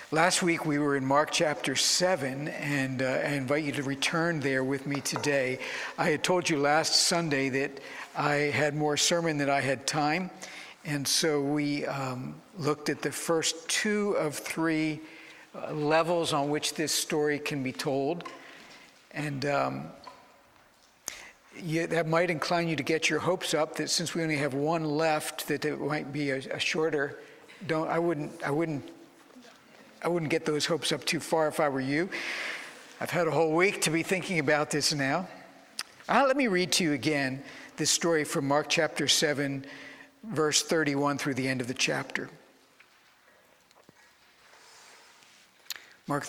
Last week we were in Mark chapter 7, and I invite you to return there with me today. I had told you last Sunday that I had more sermon than I had time, and so we looked at the first two of three levels on which this story can be told. And that might incline you to get your hopes up that since we only have one left, that it might be a shorter. I wouldn't get those hopes up too far if I were you. I've had a whole week to be thinking about this now. Let me read to you again this story from Mark chapter 7, verse 31 through the end of the chapter. Mark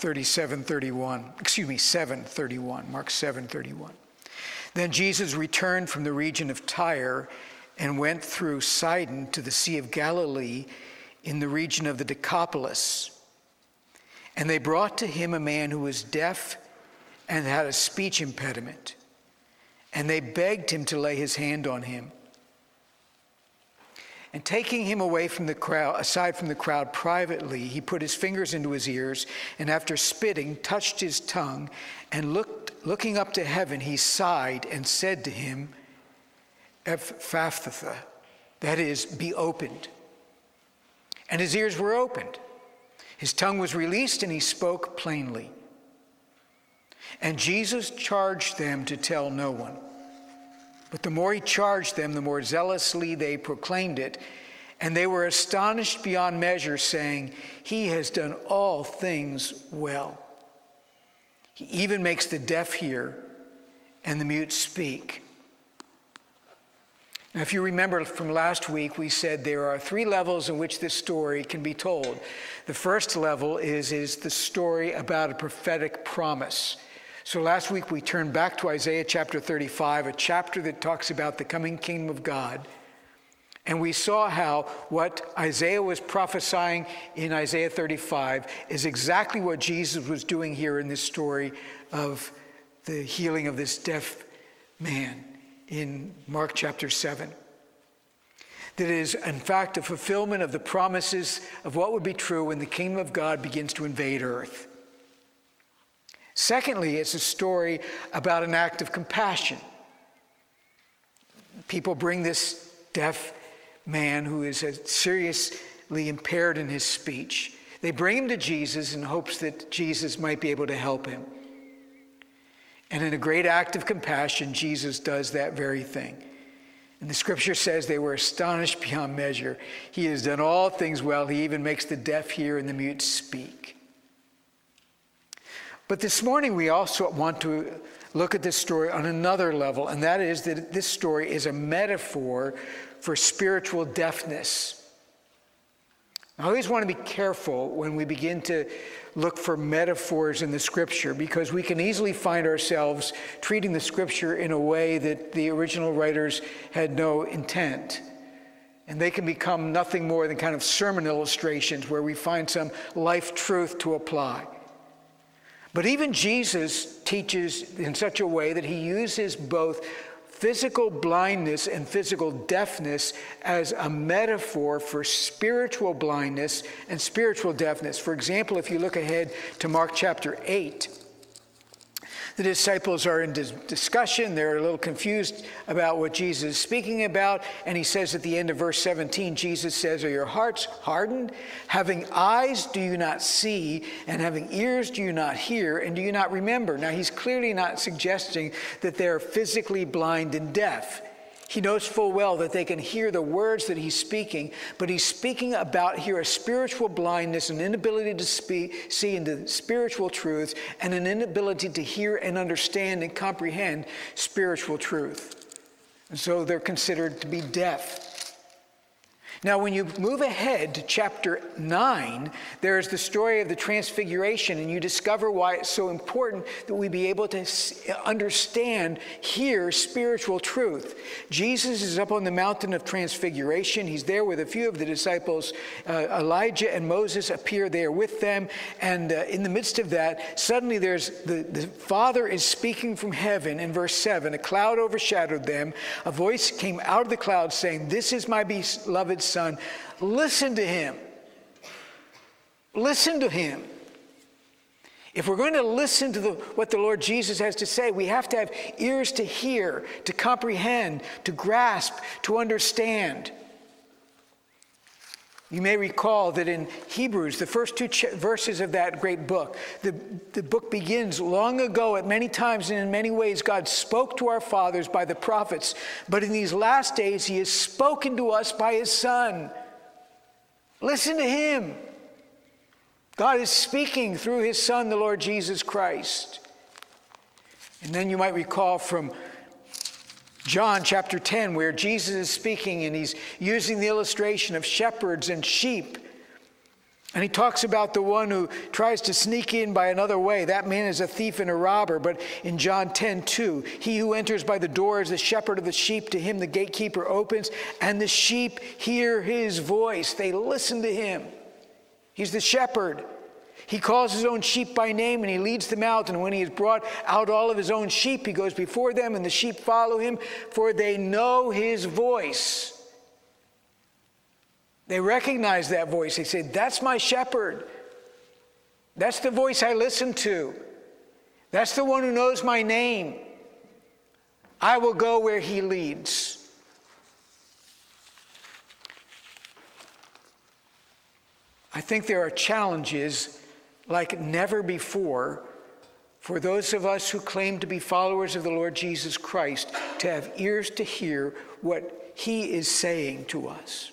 7:31. Mark 7:31. Then Jesus returned from the region of Tyre and went through Sidon to the Sea of Galilee in the region of the Decapolis. And they brought to him a man who was deaf and had a speech impediment. And they begged him to lay his hand on him. And taking him aside from the crowd privately, he put his fingers into his ears, and after spitting, touched his tongue, and looking up to heaven, he sighed and said to him, Ephphatha, that is, be opened. And his ears were opened. His tongue was released, and he spoke plainly. And Jesus charged them to tell no one. But the more he charged them, the more zealously they proclaimed it. And they were astonished beyond measure, saying, he has done all things well. He even makes the deaf hear and the mute speak. Now, if you remember from last week, we said there are three levels in which this story can be told. The first level is the story about a prophetic promise. So last week we turned back to Isaiah chapter 35, a chapter that talks about the coming kingdom of God. And we saw how what Isaiah was prophesying in Isaiah 35 is exactly what Jesus was doing here in this story of the healing of this deaf man in Mark chapter 7. That is, in fact, a fulfillment of the promises of what would be true when the kingdom of God begins to invade earth. Secondly, it's a story about an act of compassion. People bring this deaf man who is seriously impaired in his speech. They bring him to Jesus in hopes that Jesus might be able to help him. And in a great act of compassion, Jesus does that very thing. And the scripture says they were astonished beyond measure. He has done all things well. He even makes the deaf hear and the mute speak. But this morning we also want to look at this story on another level, and that is that this story is a metaphor for spiritual deafness. I always want to be careful when we begin to look for metaphors in the scripture, because we can easily find ourselves treating the scripture in a way that the original writers had no intent. And they can become nothing more than kind of sermon illustrations where we find some life truth to apply. But even Jesus teaches in such a way that he uses both physical blindness and physical deafness as a metaphor for spiritual blindness and spiritual deafness. For example, if you look ahead to Mark chapter 8, the disciples are in discussion. They're a little confused about what Jesus is speaking about. And he says at the end of verse 17, Jesus says, are your hearts hardened? Having eyes, do you not see? And having ears, do you not hear? And do you not remember? Now, he's clearly not suggesting that they're physically blind and deaf. He knows full well that they can hear the words that he's speaking, but he's speaking about here a spiritual blindness, an inability to see into spiritual truths, and an inability to hear and understand and comprehend spiritual truth. And so they're considered to be deaf. Now, when you move ahead to chapter 9, there's the story of the Transfiguration, and you discover why it's so important that we be able to understand, hear spiritual truth. Jesus is up on the mountain of Transfiguration. He's there with a few of the disciples. Elijah and Moses appear there with them, and in the midst of that, suddenly there's the Father is speaking from heaven in verse 7. A cloud overshadowed them. A voice came out of the cloud saying, "This is my beloved Son, listen to him." Listen to him. If we're going to listen to what the Lord Jesus has to say, we have to have ears to hear, to comprehend, to grasp, to understand. You may recall that in Hebrews, the first two verses of that great book, the book begins, long ago, at many times and in many ways, God spoke to our fathers by the prophets, but in these last days, he has spoken to us by his Son. Listen to him. God is speaking through his Son, the Lord Jesus Christ. And then you might recall from John chapter 10, where Jesus is speaking and he's using the illustration of shepherds and sheep. And he talks about the one who tries to sneak in by another way. That man is a thief and a robber. But in John 10:2, he who enters by the door is the shepherd of the sheep. To him the gatekeeper opens, and the sheep hear his voice. They listen to him. He's the shepherd. He calls his own sheep by name and he leads them out. And when he has brought out all of his own sheep, he goes before them and the sheep follow him, for they know his voice. They recognize that voice. They say, that's my shepherd. That's the voice I listen to. That's the one who knows my name. I will go where he leads. I think there are challenges like never before for those of us who claim to be followers of the Lord Jesus Christ to have ears to hear what he is saying to us.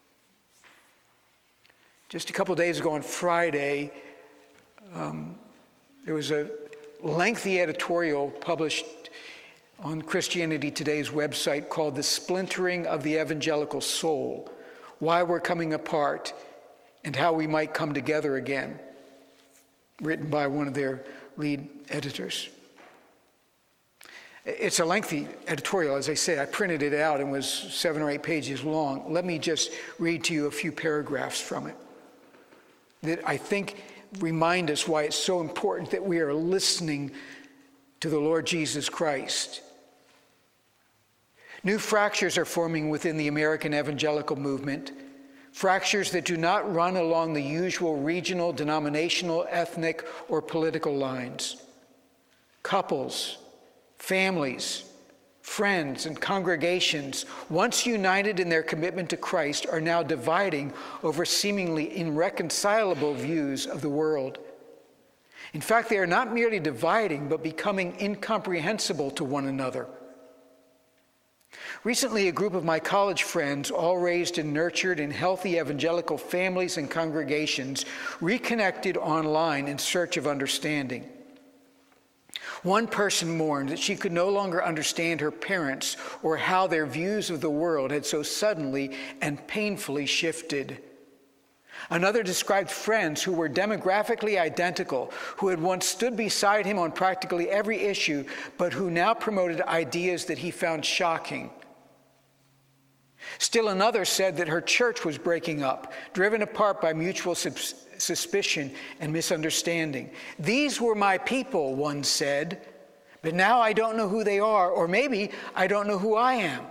Just a couple days ago on Friday, there was a lengthy editorial published on Christianity Today's website called "The Splintering of the Evangelical Soul: Why We're Coming Apart and How We Might Come Together Again," written by one of their lead editors. It's a lengthy editorial, as I say. I printed it out and was 7 or 8 pages long. Let me just read to you a few paragraphs from it that I think remind us why it's so important that we are listening to the Lord Jesus Christ. New fractures are forming within the American evangelical movement. Fractures that do not run along the usual regional, denominational, ethnic, or political lines. Couples, families, friends, and congregations, once united in their commitment to Christ, are now dividing over seemingly irreconcilable views of the world. In fact, they are not merely dividing, but becoming incomprehensible to one another. Recently, a group of my college friends, all raised and nurtured in healthy evangelical families and congregations, reconnected online in search of understanding. One person mourned that she could no longer understand her parents or how their views of the world had so suddenly and painfully shifted. Another described friends who were demographically identical, who had once stood beside him on practically every issue, but who now promoted ideas that he found shocking. Still another said that her church was breaking up, driven apart by mutual suspicion and misunderstanding. "These were my people," one said, "but now I don't know who they are, or maybe I don't know who I am."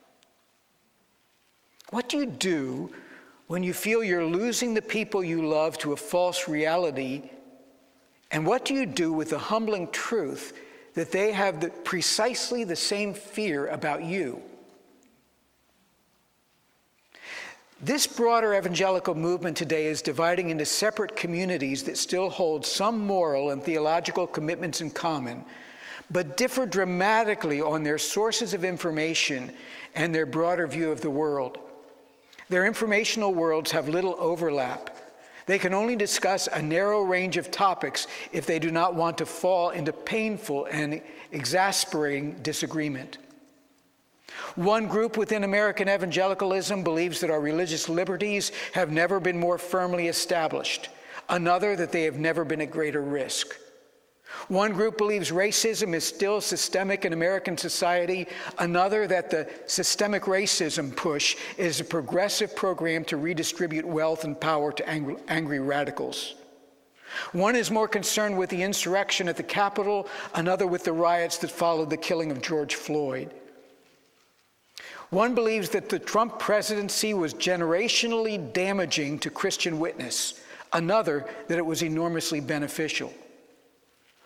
What do you do when you feel you're losing the people you love to a false reality? And what do you do with the humbling truth that they have precisely the same fear about you? This broader evangelical movement today is dividing into separate communities that still hold some moral and theological commitments in common, but differ dramatically on their sources of information and their broader view of the world. Their informational worlds have little overlap. They can only discuss a narrow range of topics if they do not want to fall into painful and exasperating disagreement. One group within American evangelicalism believes that our religious liberties have never been more firmly established. Another, that they have never been at greater risk. One group believes racism is still systemic in American society. Another, that the systemic racism push is a progressive program to redistribute wealth and power to angry radicals. One is more concerned with the insurrection at the Capitol, another with the riots that followed the killing of George Floyd. One believes that the Trump presidency was generationally damaging to Christian witness, another that it was enormously beneficial.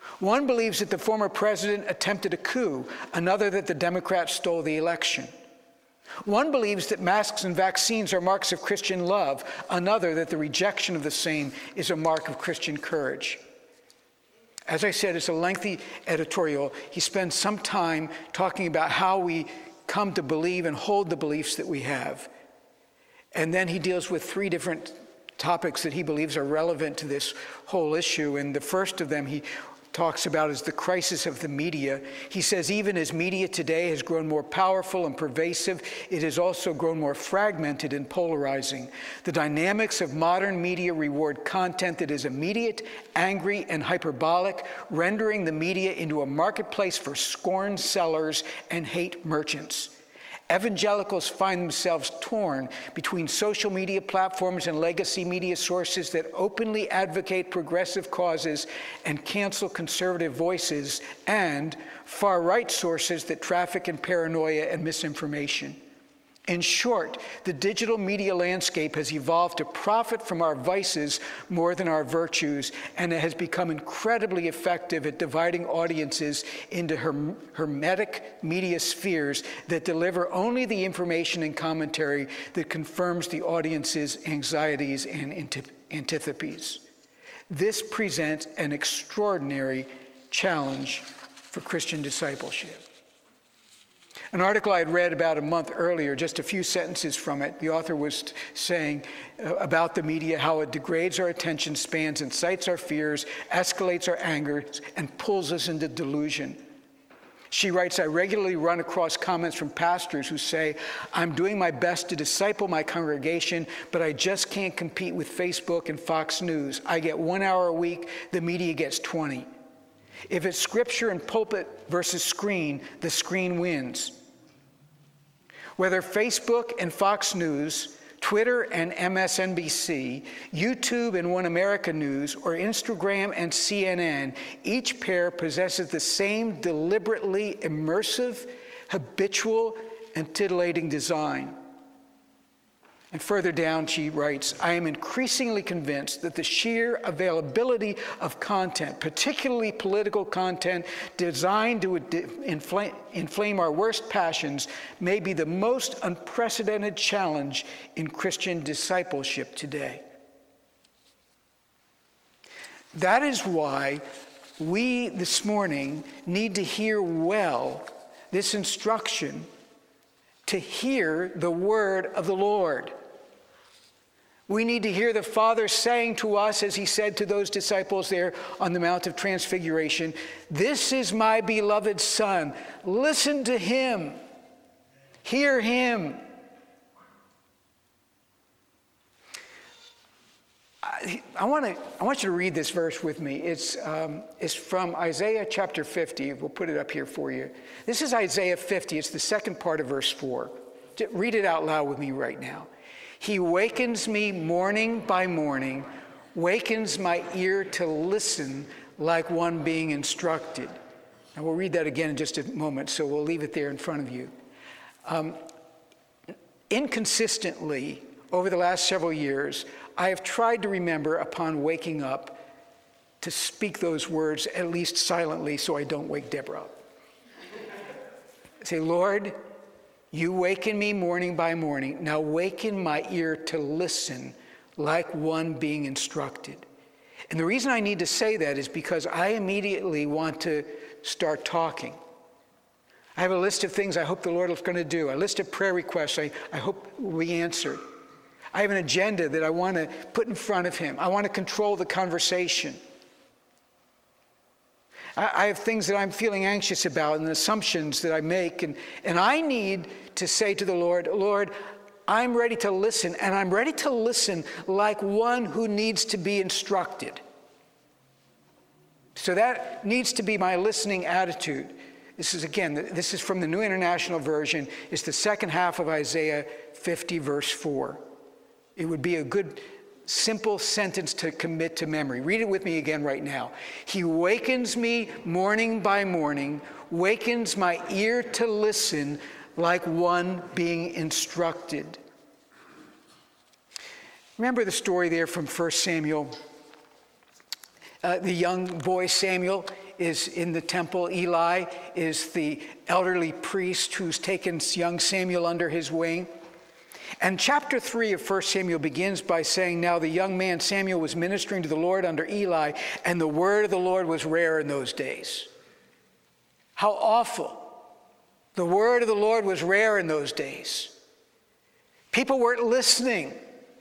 One believes that the former president attempted a coup, another that the Democrats stole the election. One believes that masks and vaccines are marks of Christian love, another that the rejection of the same is a mark of Christian courage. As I said, it's a lengthy editorial. He spends some time talking about how we come to believe and hold the beliefs that we have. And then he deals with three different topics that he believes are relevant to this whole issue. And the first of them he talks about is the crisis of the media. He says even as media today has grown more powerful and pervasive, it has also grown more fragmented and polarizing. The dynamics of modern media reward content that is immediate, angry, and hyperbolic, rendering the media into a marketplace for scorn sellers and hate merchants. Evangelicals find themselves torn between social media platforms and legacy media sources that openly advocate progressive causes and cancel conservative voices, and far-right sources that traffic in paranoia and misinformation. In short, the digital media landscape has evolved to profit from our vices more than our virtues, and it has become incredibly effective at dividing audiences into hermetic media spheres that deliver only the information and commentary that confirms the audience's anxieties and antipathies. This presents an extraordinary challenge for Christian discipleship. An article I had read about a month earlier, just a few sentences from it, the author was saying about the media, how it degrades our attention spans, incites our fears, escalates our anger, and pulls us into delusion. She writes, I regularly run across comments from pastors who say, I'm doing my best to disciple my congregation, but I just can't compete with Facebook and Fox News. I get 1 hour a week, the media gets 20. If it's scripture and pulpit versus screen, the screen wins. Whether Facebook and Fox News, Twitter and MSNBC, YouTube and One America News, or Instagram and CNN, each pair possesses the same deliberately immersive, habitual, and titillating design. And further down, she writes, I am increasingly convinced that the sheer availability of content, particularly political content designed to inflame our worst passions, may be the most unprecedented challenge in Christian discipleship today. That is why we this morning need to hear well this instruction to hear the word of the Lord. We need to hear the Father saying to us, as he said to those disciples there on the Mount of Transfiguration, this is my beloved Son. Listen to him. Hear him. I want you to read this verse with me. It's from Isaiah chapter 50. We'll put it up here for you. This is Isaiah 50. It's the second part of verse 4. Read it out loud with me right now. He wakens me morning by morning, wakens my ear to listen like one being instructed. And we'll read that again in just a moment, so we'll leave it there in front of you. Inconsistently, over the last several years, I have tried to remember upon waking up to speak those words at least silently so I don't wake Deborah up. Say, Lord, you waken me morning by morning. Now waken my ear to listen like one being instructed. And the reason I need to say that is because I immediately want to start talking. I have a list of things I hope the Lord is going to do, a list of prayer requests I hope will be answered. I have an agenda that I want to put in front of him. I want to control the conversation. I have things that I'm feeling anxious about and assumptions that I make. And I need to say to the Lord, Lord, I'm ready to listen. And I'm ready to listen like one who needs to be instructed. So that needs to be my listening attitude. This is from the New International Version. It's the second half of Isaiah 50, verse 4. It would be a good simple sentence to commit to memory. Read it with me again right now. He wakens me morning by morning, wakens my ear to listen like one being instructed. Remember the story there from 1 Samuel? The young boy Samuel is in the temple. Eli is the elderly priest who's taken young Samuel under his wing. And chapter 3 of 1 Samuel begins by saying, now the young man Samuel was ministering to the Lord under Eli, and the word of the Lord was rare in those days. How awful. The word of the Lord was rare in those days. People weren't listening.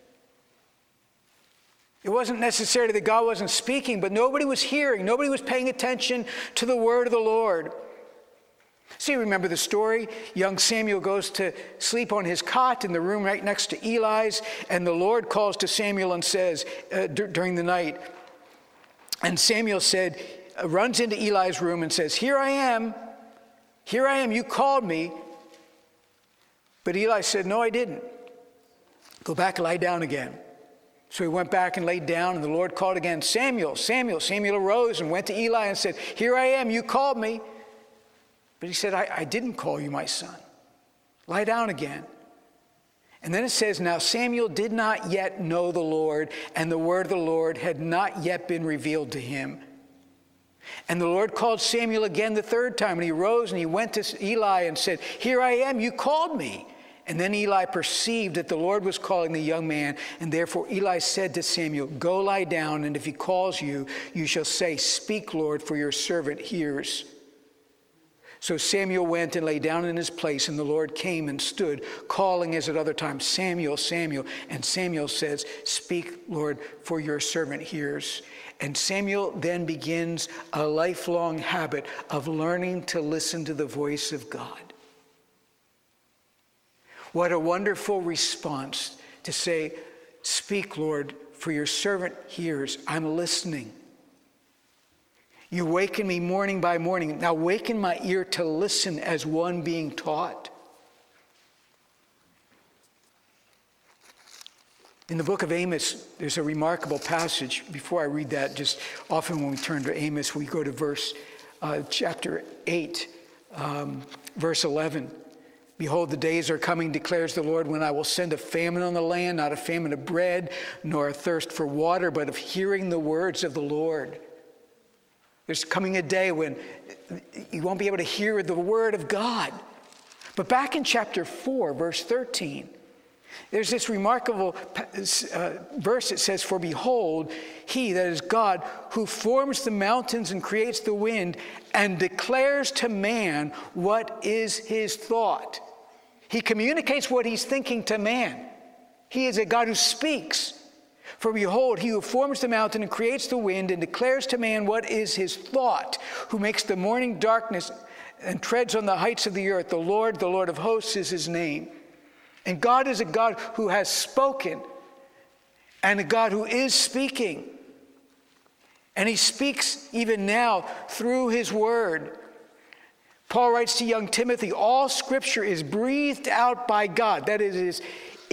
It wasn't necessarily that God wasn't speaking, but nobody was hearing. Nobody was paying attention to the word of the Lord. So you remember the story. Young Samuel goes to sleep on his cot in the room right next to Eli's, and the Lord calls to Samuel and says, during the night, and Samuel runs into Eli's room and says, here I am, you called me. But Eli said, no, I didn't. Go back and lie down again. So he went back and laid down, and the Lord called again, Samuel, Samuel. Samuel arose and went to Eli and said, here I am, you called me. But he said, I didn't call you, my son. Lie down again. And then it says, now Samuel did not yet know the Lord, and the word of the Lord had not yet been revealed to him. And the Lord called Samuel again the third time, and he rose and he went to Eli and said, here I am, you called me. And then Eli perceived that the Lord was calling the young man, and therefore Eli said to Samuel, go lie down, and if he calls you, you shall say, speak, Lord, for your servant hears. So Samuel went and lay down in his place, and the Lord came and stood, calling as at other times, Samuel, Samuel. And Samuel says, speak, Lord, for your servant hears. And Samuel then begins a lifelong habit of learning to listen to the voice of God. What a wonderful response to say, speak, Lord, for your servant hears. I'm listening. You waken me morning by morning. Now waken my ear to listen as one being taught. In the book of Amos, there's a remarkable passage. Before I read that, just often when we turn to Amos, we go to chapter 8, verse 11. Behold, the days are coming, declares the Lord, when I will send a famine on the land, not a famine of bread, nor a thirst for water, but of hearing the words of the Lord. There's coming a day when you won't be able to hear the word of God. But back in chapter 4, verse 13, there's this remarkable verse that says, for behold, he, that is God, who forms the mountains and creates the wind and declares to man what is his thought. He communicates what he's thinking to man. He is a God who speaks. For behold, he who forms the mountain and creates the wind and declares to man what is his thought, who makes the morning darkness and treads on the heights of the earth. The Lord of hosts is his name. And God is a God who has spoken and a God who is speaking. And he speaks even now through his word. Paul writes to young Timothy, all scripture is breathed out by God. That is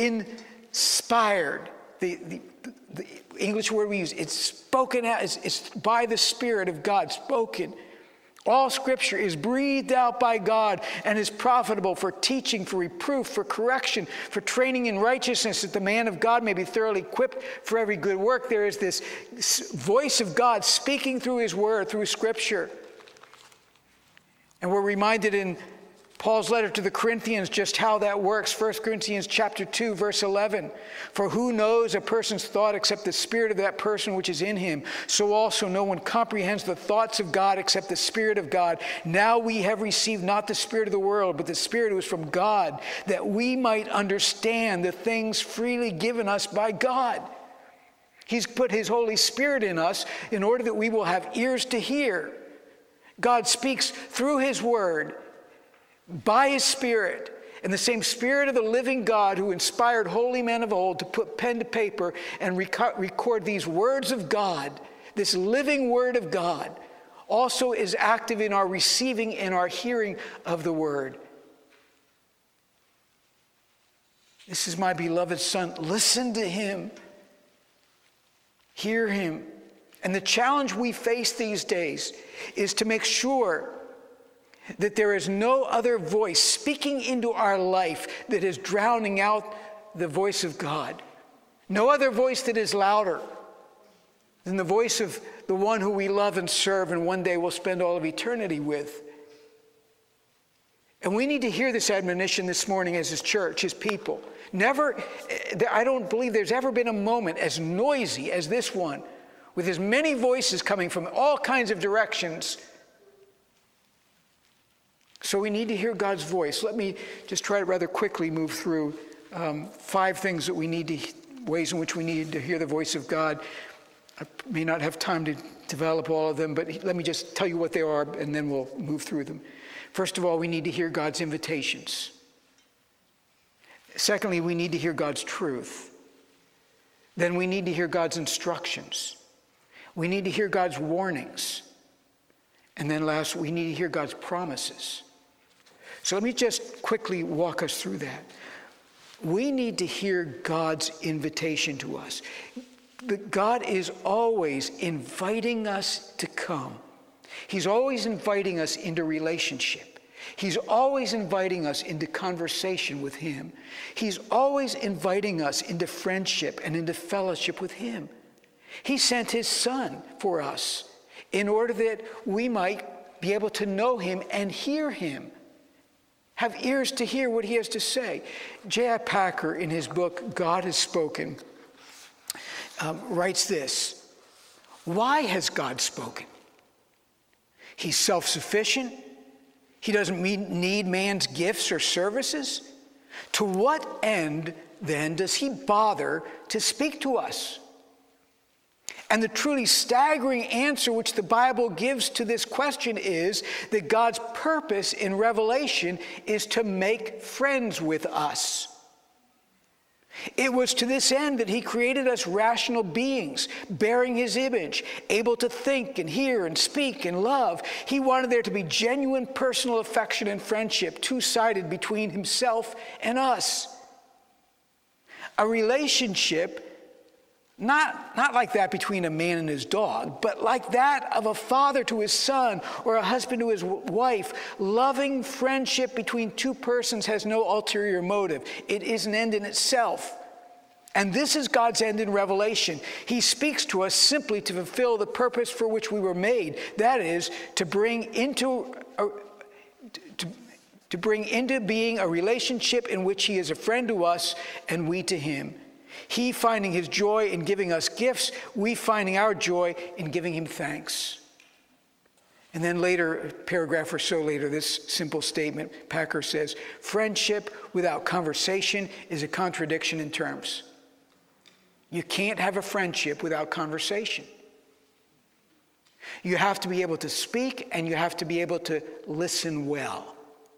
inspired. The English word we use, it's spoken out, it's by the Spirit of God spoken. All scripture is breathed out by God and is profitable for teaching, for reproof, for correction, for training in righteousness, that the man of God may be thoroughly equipped for every good work. There is this voice of God speaking through his word, through scripture. And we're reminded in Paul's letter to the Corinthians just how that works. 1 Corinthians chapter 2, verse 11. For who knows a person's thought except the spirit of that person which is in him? So also no one comprehends the thoughts of God except the Spirit of God. Now we have received not the spirit of the world, but the Spirit who is from God, that we might understand the things freely given us by God. He's put his Holy Spirit in us in order that we will have ears to hear. God speaks through his word, by his Spirit, and the same Spirit of the living God who inspired holy men of old to put pen to paper and record these words of God, this living word of God, also is active in our receiving and our hearing of the word. This is my beloved Son. Listen to him. Hear him. And the challenge we face these days is to make sure that there is no other voice speaking into our life that is drowning out the voice of God. No other voice that is louder than the voice of the one who we love and serve and one day will spend all of eternity with. And we need to hear this admonition this morning as his church, his people. I don't believe there's ever been a moment as noisy as this one, with as many voices coming from all kinds of directions. So we need to hear God's voice. Let me just try to rather quickly move through 5 things that ways in which we need to hear the voice of God. I may not have time to develop all of them, but let me just tell you what they are, and then we'll move through them. First of all, we need to hear God's invitations. Secondly, we need to hear God's truth. Then we need to hear God's instructions. We need to hear God's warnings. And then last, we need to hear God's promises. So let me just quickly walk us through that. We need to hear God's invitation to us. God is always inviting us to come. He's always inviting us into relationship. He's always inviting us into conversation with him. He's always inviting us into friendship and into fellowship with him. He sent his Son for us in order that we might be able to know him and hear him, have ears to hear what he has to say. J.I. Packer, in his book, God Has Spoken, writes this: why has God spoken? He's self-sufficient. He doesn't need man's gifts or services. To what end, then, does he bother to speak to us? And the truly staggering answer which the Bible gives to this question is that God's purpose in Revelation is to make friends with us. It was to this end that he created us rational beings, bearing his image, able to think and hear and speak and love. He wanted there to be genuine personal affection and friendship, two-sided between himself and us. A relationship not like that between a man and his dog, but like that of a father to his son or a husband to his wife. Loving friendship between two persons has no ulterior motive. It is an end in itself. And this is God's end in Revelation. He speaks to us simply to fulfill the purpose for which we were made. That is, to bring into being a relationship in which he is a friend to us and we to him. He finding his joy in giving us gifts, we finding our joy in giving him thanks. And then later, a paragraph or so later, this simple statement, Packer says, friendship without conversation is a contradiction in terms. You can't have a friendship without conversation. You have to be able to speak and you have to be able to listen well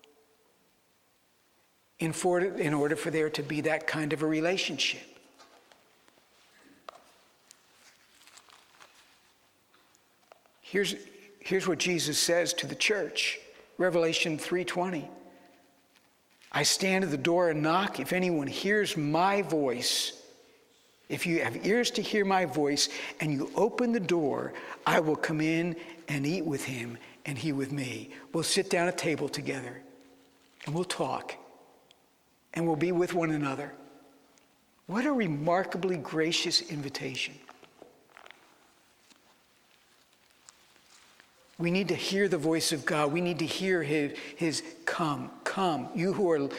in order for there to be that kind of a relationship. Here's what Jesus says to the church, Revelation 3:20. I stand at the door and knock. If anyone hears my voice, if you have ears to hear my voice and you open the door, I will come in and eat with him and he with me. We'll sit down at table together and we'll talk and we'll be with one another. What a remarkably gracious invitation. We need to hear the voice of God. We need to hear his come, you who are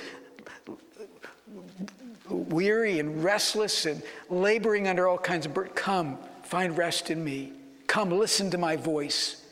weary and restless and laboring under all kinds of burden. Come, find rest in me. Come, listen to my voice.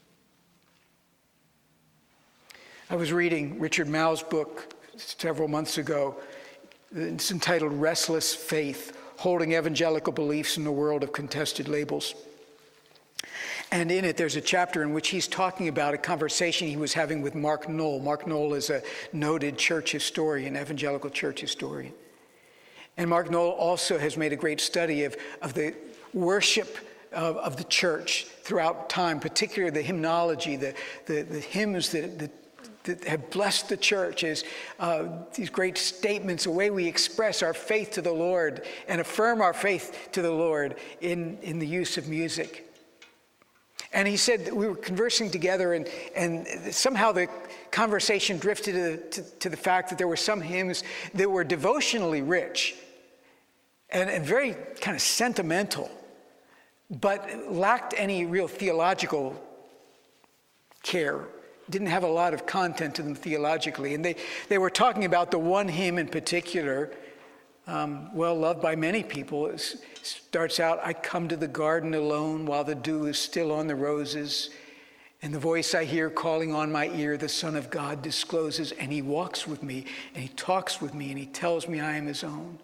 I was reading Richard Mouw's book several months ago. It's entitled Restless Faith, Holding Evangelical Beliefs in the World of Contested Labels. And in it, there's a chapter in which he's talking about a conversation he was having with Mark Knoll. Mark Knoll is a noted church historian, evangelical church historian. And Mark Knoll also has made a great study of the worship of the church throughout time, particularly the hymnology, the hymns that have blessed the church as these great statements, the way we express our faith to the Lord and affirm our faith to the Lord in the use of music. And he said that we were conversing together and somehow the conversation drifted to the fact that there were some hymns that were devotionally rich and very kind of sentimental. but lacked any real theological care, didn't have a lot of content to them theologically. And they were talking about the one hymn in particular, well loved by many people. It starts out, I come to the garden alone while the dew is still on the roses, and the voice I hear calling on my ear, the Son of God discloses, and he walks with me, and he talks with me, and he tells me I am his own.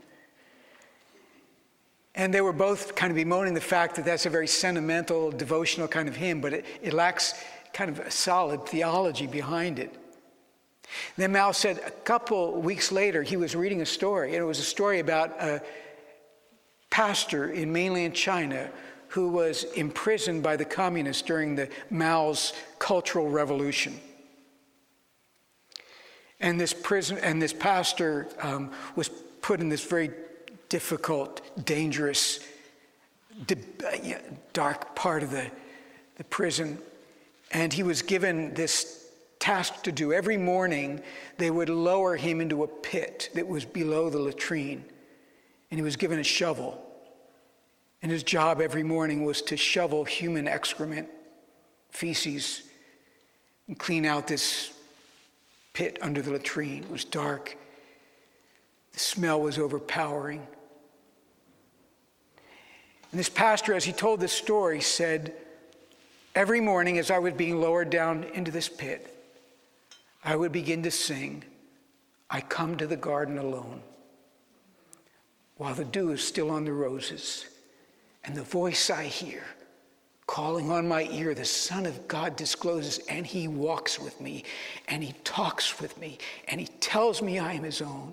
And they were both kind of bemoaning the fact that that's a very sentimental, devotional kind of hymn, but it lacks kind of a solid theology behind it. Then Mao said a couple weeks later, he was reading a story, and it was a story about a pastor in mainland China who was imprisoned by the communists during the Mao's Cultural Revolution. And this pastor was put in this very difficult, dangerous, dark part of the prison. And he was given this task to do. Every morning, they would lower him into a pit that was below the latrine. And he was given a shovel. And his job every morning was to shovel human excrement, feces, and clean out this pit under the latrine. It was dark. The smell was overpowering. And this pastor, as he told this story, said, every morning as I was being lowered down into this pit, I would begin to sing, I come to the garden alone, while the dew is still on the roses, and the voice I hear calling on my ear, the Son of God discloses, and he walks with me, and he talks with me, and he tells me I am his own.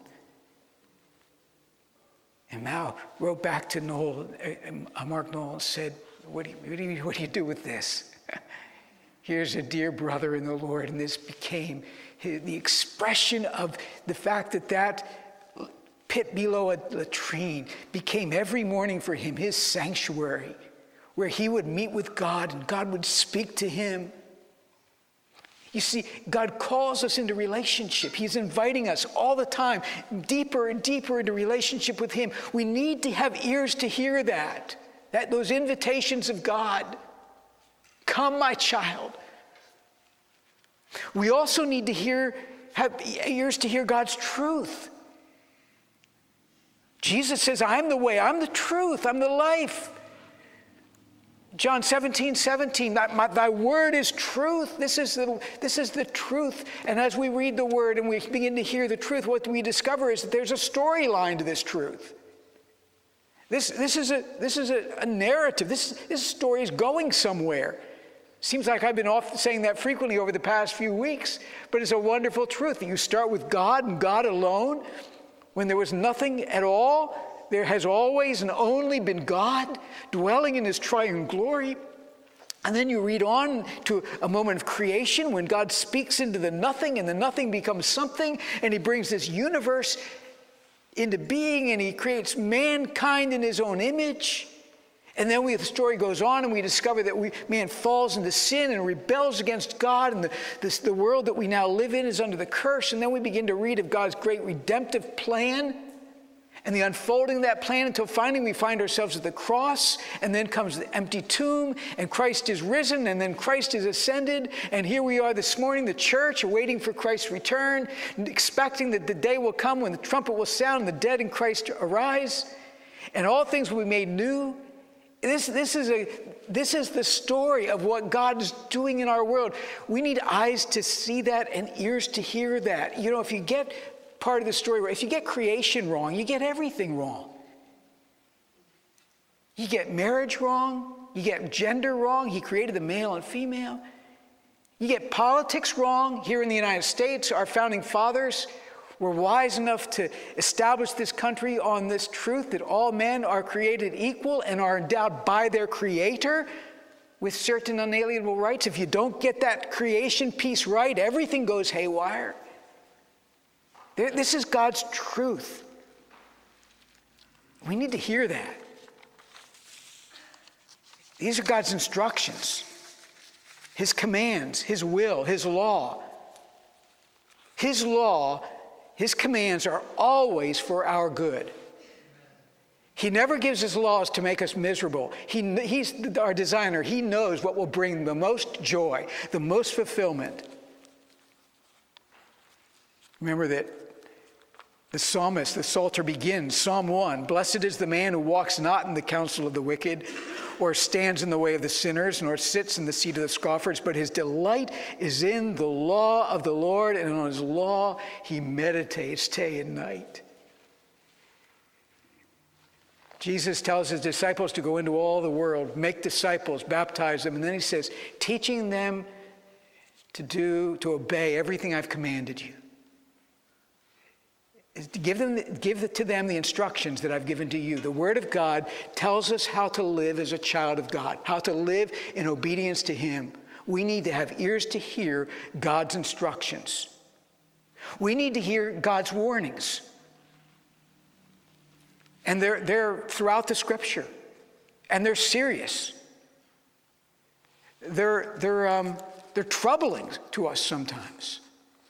And Mao wrote back to Mark Noll and said, what do you do with this? Here's a dear brother in the Lord, and this became the expression of the fact that pit below a latrine became every morning for him his sanctuary, where he would meet with God and God would speak to him. You see, God calls us into relationship. He's inviting us all the time, deeper and deeper into relationship with him. We need to have ears to hear those invitations of God. Come, my child. We also need to have ears to hear God's truth. Jesus says, I'm the way, I'm the truth, I'm the life. John 17:17, thy word is truth. This is the truth. And as we read the word and we begin to hear the truth, what we discover is that there's a storyline to this truth. This is a narrative. This story is going somewhere. Seems like I've been off saying that frequently over the past few weeks, but it's a wonderful truth that you start with God and God alone. When there was nothing at all, there has always and only been God dwelling in his triune glory. And then you read on to a moment of creation when God speaks into the nothing and the nothing becomes something, and he brings this universe into being, and he creates mankind in his own image. And then the story goes on, and we discover that man falls into sin and rebels against God, and the world that we now live in is under the curse. And then we begin to read of God's great redemptive plan and the unfolding of that plan until finally we find ourselves at the cross, and then comes the empty tomb, and Christ is risen, and then Christ is ascended, and here we are this morning, the church, waiting for Christ's return, expecting that the day will come when the trumpet will sound and the dead in Christ arise, and all things will be made new. This is the story of what God is doing in our world. We need eyes to see that and ears to hear that. You know, if you get part of the story right, if you get creation wrong, you get everything wrong. You get marriage wrong. You get gender wrong. He created the male and female. You get politics wrong. Here in the United States, our founding fathers were wise enough to establish this country on this truth that all men are created equal and are endowed by their Creator with certain unalienable rights. If you don't get that creation piece right, everything goes haywire. This is God's truth. We need to hear that. These are God's instructions, his commands, his will, his law. His law, his commands are always for our good. He never gives his laws to make us miserable. He's our designer. He knows what will bring the most joy, the most fulfillment. Remember that the psalmist, the Psalter begins, Psalm 1, "Blessed is the man who walks not in the counsel of the wicked, or stands in the way of the sinners, nor sits in the seat of the scoffers, but his delight is in the law of the Lord, and on his law he meditates day and night." Jesus tells his disciples to go into all the world, make disciples, baptize them, and then he says, teaching them to obey everything I've commanded you. Give to them the instructions that I've given to you. The Word of God tells us how to live as a child of God, how to live in obedience to Him. We need to have ears to hear God's instructions. We need to hear God's warnings. And they're throughout the Scripture. And they're serious. They're troubling to us sometimes.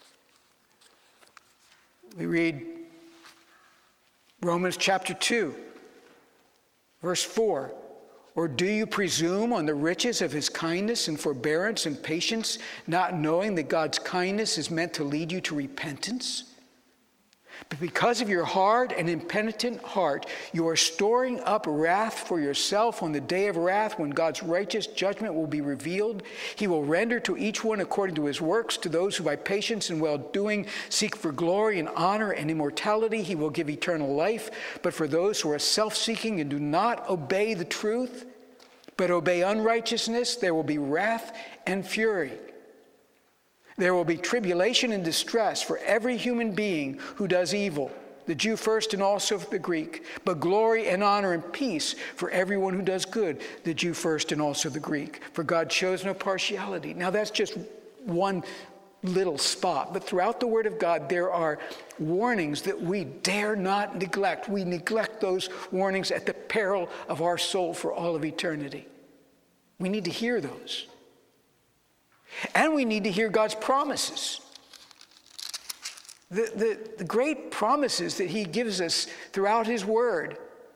We read Romans chapter 2, verse 4. "Or do you presume on the riches of his kindness and forbearance and patience, not knowing that God's kindness is meant to lead you to repentance? But because of your hard and impenitent heart, you are storing up wrath for yourself on the day of wrath, when God's righteous judgment will be revealed. He will render to each one according to his works. To those who by patience and well-doing seek for glory and honor and immortality, he will give eternal life. But for those who are self-seeking and do not obey the truth, but obey unrighteousness, there will be wrath and fury. There will be tribulation and distress for every human being who does evil, the Jew first and also the Greek, but glory and honor and peace for everyone who does good, the Jew first and also the Greek. For God shows no partiality." Now that's just one little spot, but throughout the Word of God there are warnings that we dare not neglect. We neglect those warnings at the peril of our soul for all of eternity. We need to hear those. And we need to hear God's promises. The great promises that he gives us throughout his word.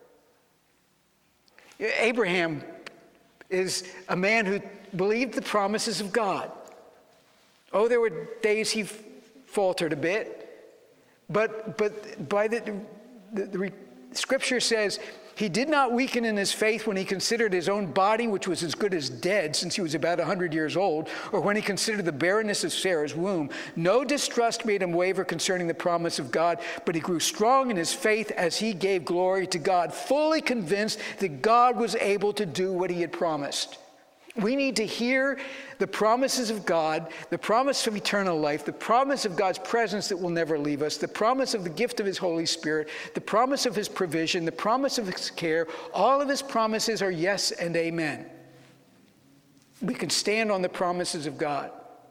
Abraham is a man who believed the promises of God. Oh, there were days he faltered a bit, but by the Scripture says he did not weaken in his faith when he considered his own body, which was as good as dead since he was about 100 years old, or when he considered the barrenness of Sarah's womb. No distrust made him waver concerning the promise of God, but he grew strong in his faith as he gave glory to God, fully convinced that God was able to do what he had promised. We need to hear the promises of God, the promise of eternal life, the promise of God's presence that will never leave us, the promise of the gift of his Holy Spirit, the promise of his provision, the promise of his care. All of his promises are yes and amen. We can stand on the promises of God.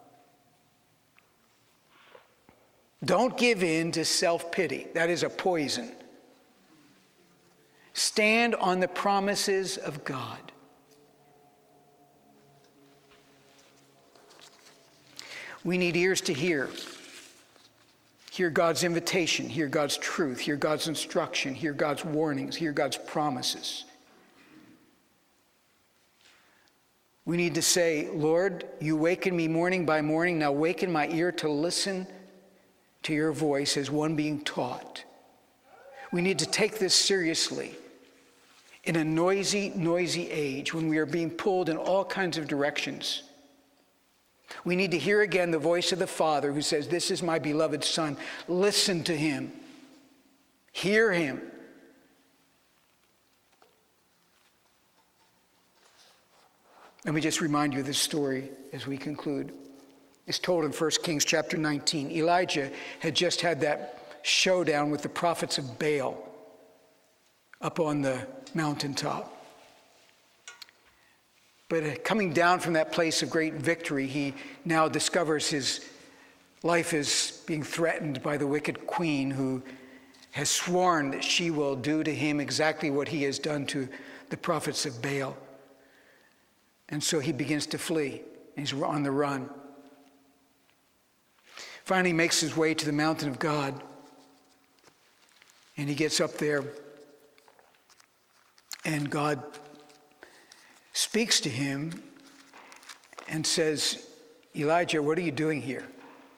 Don't give in to self-pity. That is a poison. Stand on the promises of God. We need ears to hear. Hear God's invitation, hear God's truth, hear God's instruction, hear God's warnings, hear God's promises. We need to say, "Lord, you waken me morning by morning. Now waken my ear to listen to your voice as one being taught." We need to take this seriously in a noisy age when we are being pulled in all kinds of directions. We need to hear again the voice of the Father who says, "This is my beloved Son. Listen to him. Hear him." Let me just remind you of this story as we conclude. It's told in 1 Kings chapter 19. Elijah had just had that showdown with the prophets of Baal up on the mountaintop. But coming down from that place of great victory, he now discovers his life is being threatened by the wicked queen who has sworn that she will do to him exactly what he has done to the prophets of Baal. And so he begins to flee. He's on the run. Finally, he makes his way to the mountain of God. And he gets up there. And God speaks to him and says, Elijah, what are you doing here?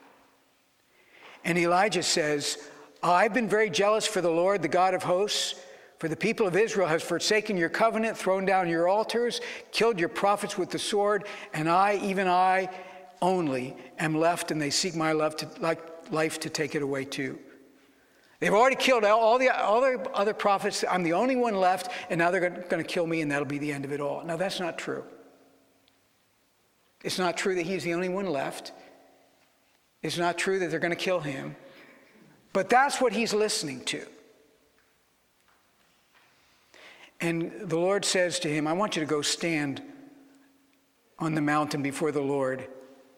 And Elijah says, I've been very jealous for the Lord, the God of hosts, for the people of Israel has forsaken your covenant, thrown down your altars, killed your prophets with the sword, and I, even I only, am left, and they seek my life to take it away too. They've already killed all the other prophets. I'm the only one left, and now they're going to kill me, and that'll be the end of it all. Now, that's not true. It's not true that he's the only one left. It's not true that they're going to kill him. But that's what he's listening to. And the Lord says to him, I want you to go stand on the mountain before the Lord.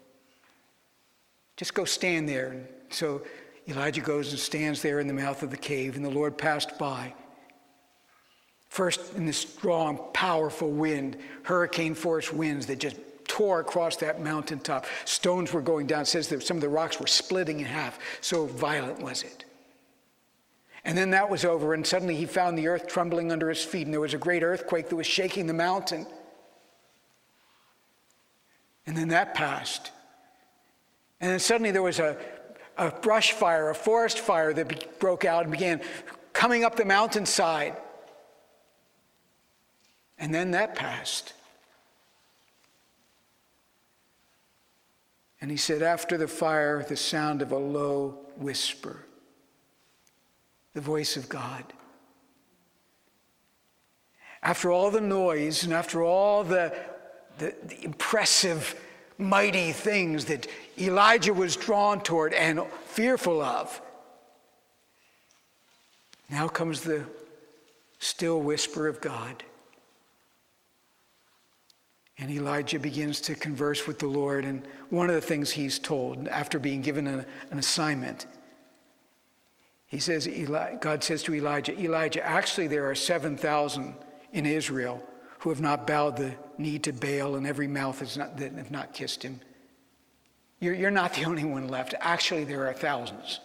Just go stand there. And so Elijah goes and stands there in the mouth of the cave, and the Lord passed by. First in this strong, powerful wind, hurricane-force winds that just tore across that mountaintop. Stones were going down. It says that some of the rocks were splitting in half. So violent was it. And then that was over, and suddenly he found the earth trembling under his feet, and there was a great earthquake that was shaking the mountain. And then that passed. And then suddenly there was a brush fire, a forest fire that broke out and began coming up the mountainside. And then that passed. And he said, after the fire, the sound of a low whisper. The voice of God. After all the noise and after all the impressive, mighty things that Elijah was drawn toward and fearful of, now comes the still whisper of God. And Elijah begins to converse with the Lord. And one of the things he's told after being given an assignment, he says, God says to Elijah, Elijah, actually there are 7,000 in Israel who have not bowed the knee to Baal, and every mouth that have not kissed him. You're not the only one left. Actually, there are thousands.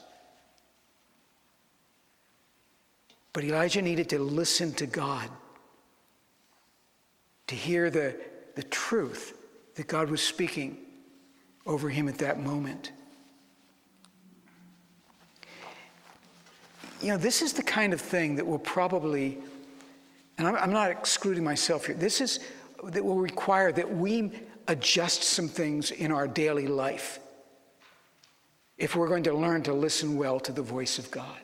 But Elijah needed to listen to God, to hear the truth that God was speaking over him at that moment. You know, this is the kind of thing that will probably, and I'm not excluding myself here, that will require that we adjust some things in our daily life if we're going to learn to listen well to the voice of God.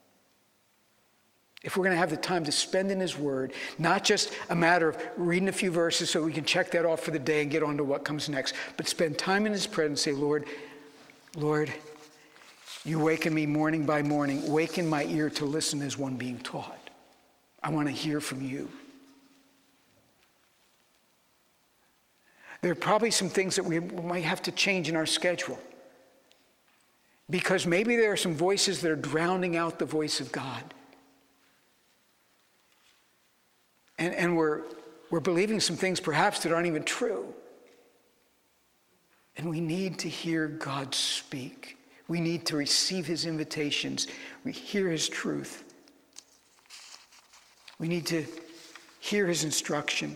If we're going to have the time to spend in his word, not just a matter of reading a few verses so we can check that off for the day and get on to what comes next, but spend time in his presence and say, Lord, you waken me morning by morning. Waken my ear to listen as one being taught. I want to hear from you. There are probably some things that we might have to change in our schedule, because maybe there are some voices that are drowning out the voice of God. And we're believing some things perhaps that aren't even true. And we need to hear God speak. We need to receive his invitations. We hear his truth. We need to hear his instruction.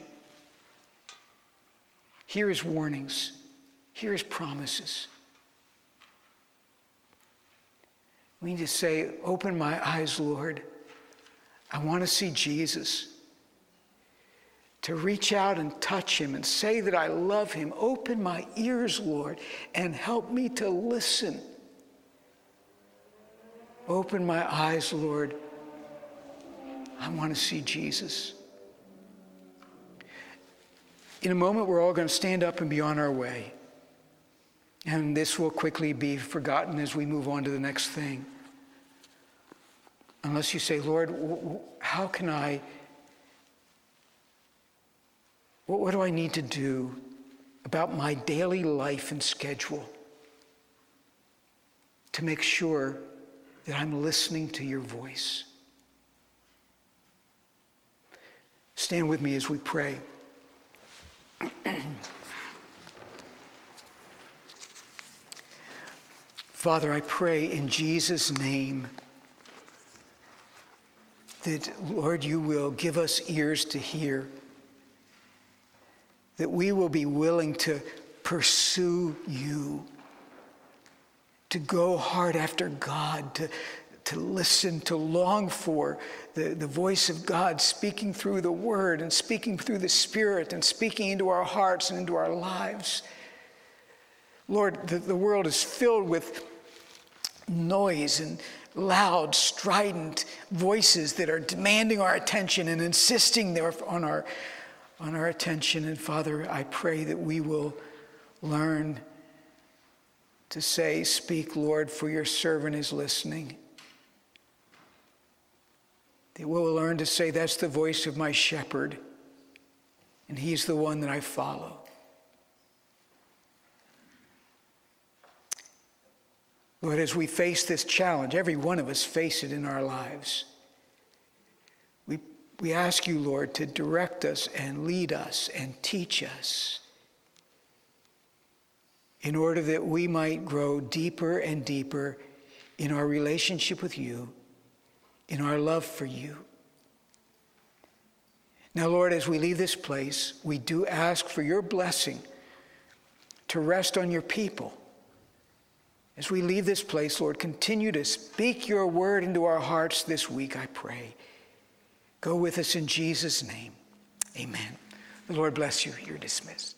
Hear his warnings. Hear his promises. We need to say, open my eyes, Lord. I want to see Jesus. To reach out and touch him and say that I love him. Open my ears, Lord, and help me to listen. Open my eyes, Lord. I want to see Jesus. In a moment, we're all going to stand up and be on our way. And this will quickly be forgotten as we move on to the next thing. Unless you say, Lord, how can I... What do I need to do about my daily life and schedule to make sure that I'm listening to your voice? Stand with me as we pray. Father, I pray in Jesus' name that, Lord, you will give us ears to hear, that we will be willing to pursue you, to go hard after God, to listen, to long for the voice of God speaking through the Word and speaking through the Spirit and speaking into our hearts and into our lives. Lord, the world is filled with noise and loud, strident voices that are demanding our attention and insisting on our attention. And Father, I pray that we will learn to say, "Speak, Lord, for your servant is listening." That we will learn to say, "That's the voice of my shepherd, and he's the one that I follow." Lord, as we face this challenge, every one of us face it in our lives. We ask you, Lord, to direct us and lead us and teach us in order that we might grow deeper and deeper in our relationship with you, in our love for you. Now, Lord, as we leave this place, we do ask for your blessing to rest on your people. As we leave this place, Lord, continue to speak your word into our hearts this week, I pray. Go with us in Jesus' name. Amen. The Lord bless you. You're dismissed.